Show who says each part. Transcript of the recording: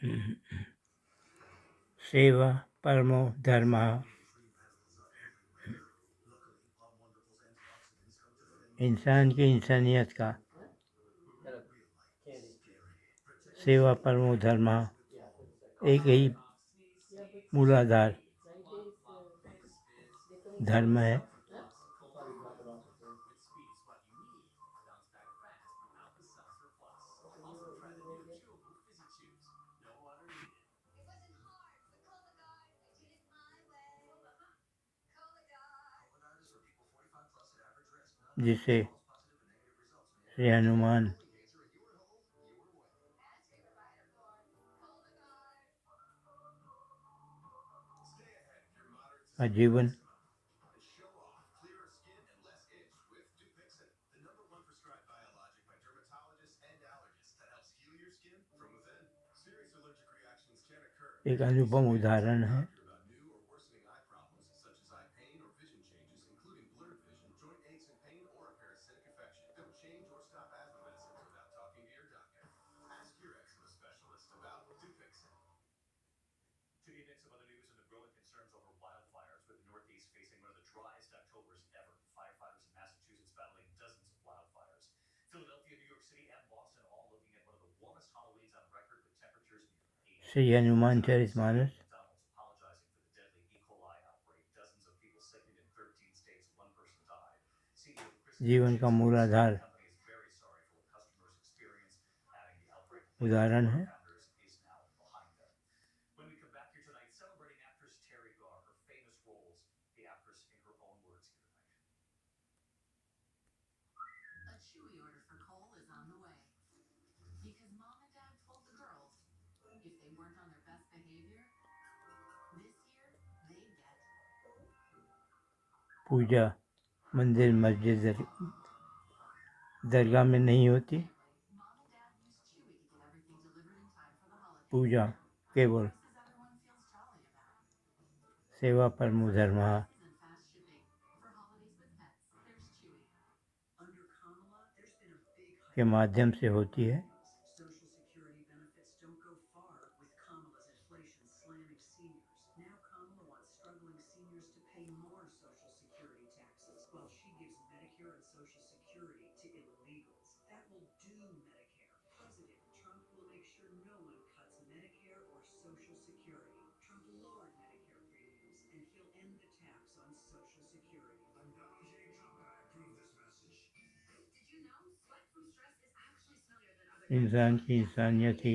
Speaker 1: सेवा परमो धर्मः। इंसान की इंसानियत का सेवा परमो धर्मः एक ही मूलाधार धर्म है। जिसे श्री हनुमान का जीवन एक अनुपम उदाहरण है। श्री हनुमान चरितमानस जीवन का मूलाधार उदाहरण है। पूजा मंदिर मस्जिद दरगाह में नहीं होती। पूजा केवल सेवा परमो धर्मः के माध्यम से होती है। इंसान की इंसानियत ही